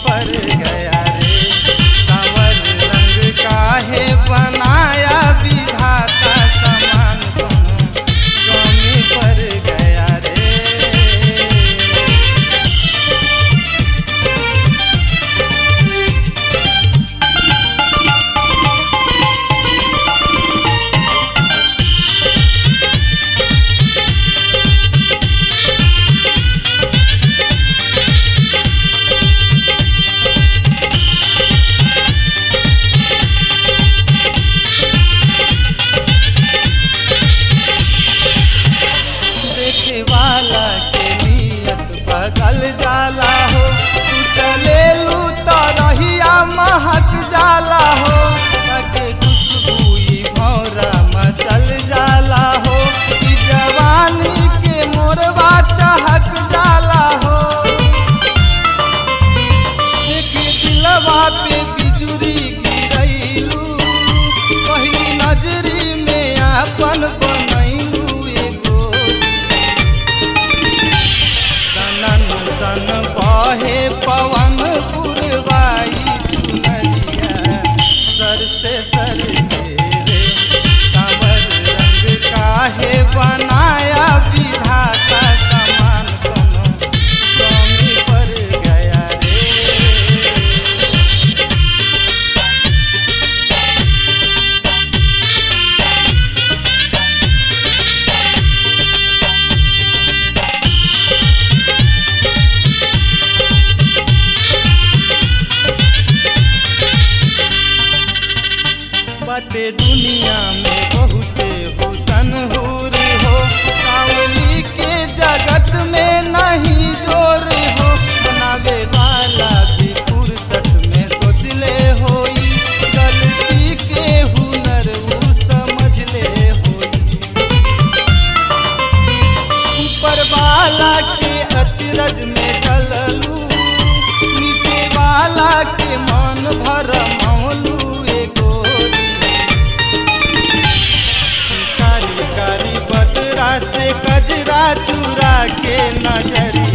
पर गया रे। सांवर रंग काहे बनाया विधाता, समान दोनों कमी पर गया रे। वाला के नियत बदल जाला हो, तू चले लू तो रहिया महक जाला हो। के खुशबुई भौरा मचल जाला हो, ई जवानी के मोरवा चहक जाला हो। एक दिलवा पे बिजुरी गिरैलू, पहली नजरी में अपन बनैलू। सन बहे पवन पुरवाई चुनरिया, सर से सर तेरे। सांवर रंग काहे बनाया विधाता, समान दोनों कमी पर गया रे। बाटे दुनिया में बहुते हुसन हूर हो, सावली के जगत में नहीं जोर हो। बनावे वाला भी फुर्सत में सोच ले होई, गलती के हुनर ऊ समझ ले होई। ऊपर वाला के अचरज में ढललू, नीचे वाला के मन भर मौलू। कारी बदरा से कजरा चुरा के नजरिया,